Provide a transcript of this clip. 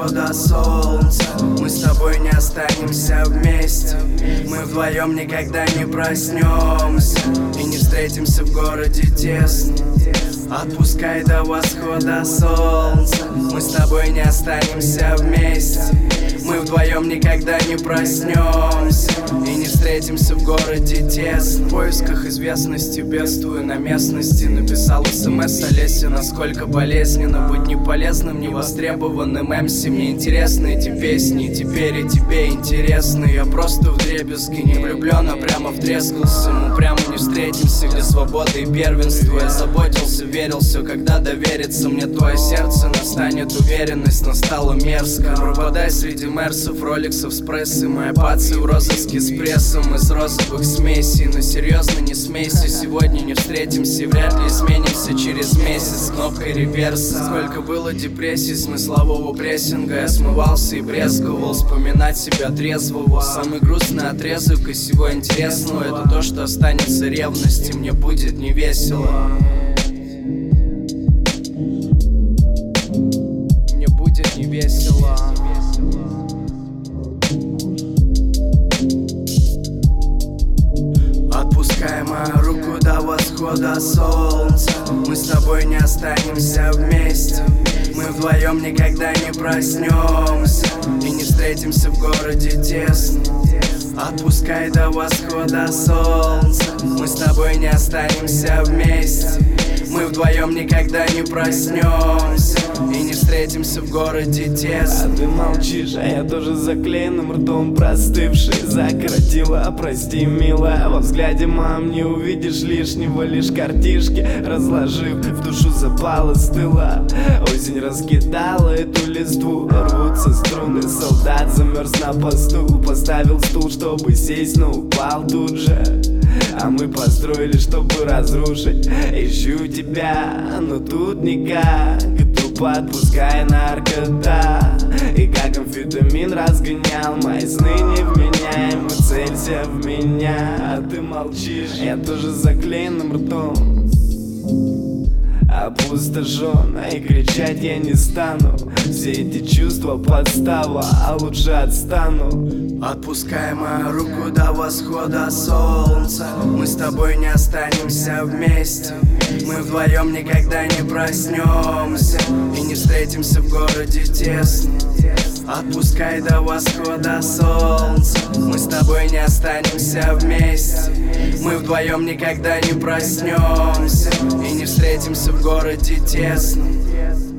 восхода солнца. Мы с тобой не останемся вместе, мы вдвоем никогда не проснемся и не встретимся в городе тесно. Отпускай до восхода солнца. Мы с тобой не останемся вместе, мы вдвоем никогда не проснемся и не встретимся в городе тесно. В поисках известности, бедствую на местности. Написал СМС Олесе, насколько болезненно быть неполезным, невостребованным МС. Мне интересны эти песни, теперь и тебе интересны. Я просто вдребезги не влюблен, а прямо втрескался. Мы прямо не встретимся, где свобода и первенство. Я заботился, верил, все, когда доверится мне твое сердце, настанет уверенность, но стало мерзко. Пропадай среди мерсов, роликсов с прессой. Моя пацы в розыске с прессом из розовых смесей. Но серьезно не смейся, сегодня не встретимся и вряд ли сменимся через месяц с кнопкой реверса. Сколько было депрессий, смыслового прессинга. Я смывался и брезговал вспоминать себя трезвого. Самый грустный отрезок из всего интересного — это то, что останется ревность, и мне будет не весело. Мне будет не весело. Отпускай мою руку до восхода солнца. Мы с тобой не останемся вместе, мы вдвоем никогда не проснемся и не встретимся в городе тесно. Отпускай до восхода солнца. Мы с тобой не останемся вместе, мы вдвоем никогда не проснемся и не встретимся в городе тесно. А ты молчишь, а я тоже заклеенным ртом простывший. Закоротила, прости, милая. Во взгляде мам не увидишь лишнего, лишь картишки разложив, в душу запала, стыла. Осень раскидала эту листву, рвутся струны, солдат замерз на посту. Поставил стул, чтобы сесть, но упал тут же. А мы построили, чтобы разрушить. Ищу тебя, но тут никак. Тупо отпускай наркота. И как амфетамин разгонял мои сны невменяемы. Целься в меня, а ты молчишь. Я тоже заклеенным ртом опустошен, и кричать я не стану. Все эти чувства подстава, а лучше отстану. Отпускай мою руку до восхода солнца. Мы с тобой не останемся вместе, мы вдвоем никогда не проснемся и не встретимся в городе тесно. Отпускай до восхода солнца. Мы с тобой не останемся вместе, мы вдвоем никогда не проснемся и не встретимся в городе тесно.